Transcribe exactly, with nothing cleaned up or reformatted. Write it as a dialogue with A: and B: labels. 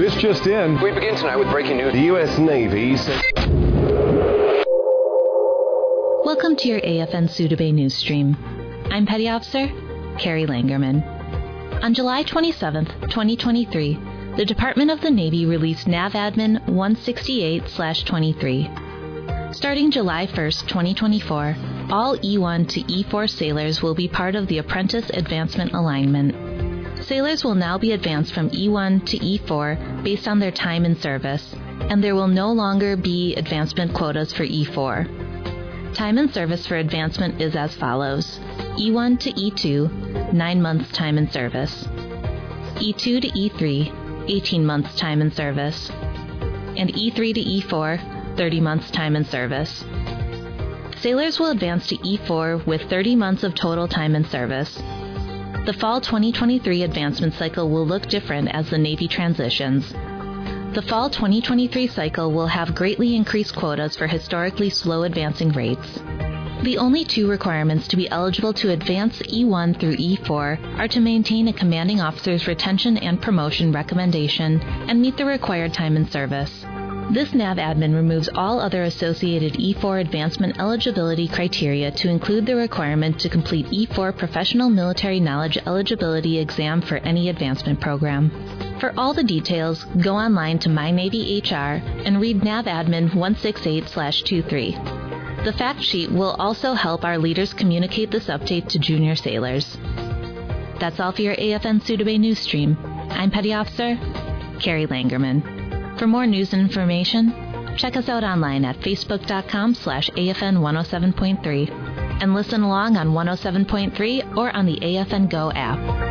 A: This just in.
B: We begin tonight with breaking news.
A: The U S Navy says...
C: Welcome to your A F N Sudebay news stream. I'm Petty Officer Carrie Langerman. On July twenty-seventh, twenty twenty-three, the Department of the Navy released NAVADMIN one sixty-eight slash twenty-three. Starting July first, twenty twenty-four, all E one to E four sailors will be part of the Apprentice Advancement Alignment. Sailors will now be advanced from E one to E four based on their time in service, and there will no longer be advancement quotas for E four. Time in service for advancement is as follows: E one to E two, nine months time in service; E two to E three, eighteen months time in service; and E three to E four, thirty months time in service. Sailors will advance to E four with thirty months of total time in service. The fall twenty twenty-three advancement cycle will look different as the Navy transitions. The fall twenty twenty-three cycle will have greatly increased quotas for historically slow advancing rates. The only two requirements to be eligible to advance E one through E four are to maintain a commanding officer's retention and promotion recommendation and meet the required time in service. This NAVADMIN removes all other associated E four advancement eligibility criteria to include the requirement to complete E four Professional Military Knowledge Eligibility Exam for any advancement program. For all the details, go online to My Navy H R and read NAVADMIN one sixty-eight slash twenty-three. The fact sheet will also help our leaders communicate this update to junior sailors. That's all for your A F N Sudebay news stream. I'm Petty Officer Carrie Langerman. For more news and information, check us out online at facebook.com slash AFN 107.3 and listen along on one oh seven point three or on the A F N Go app.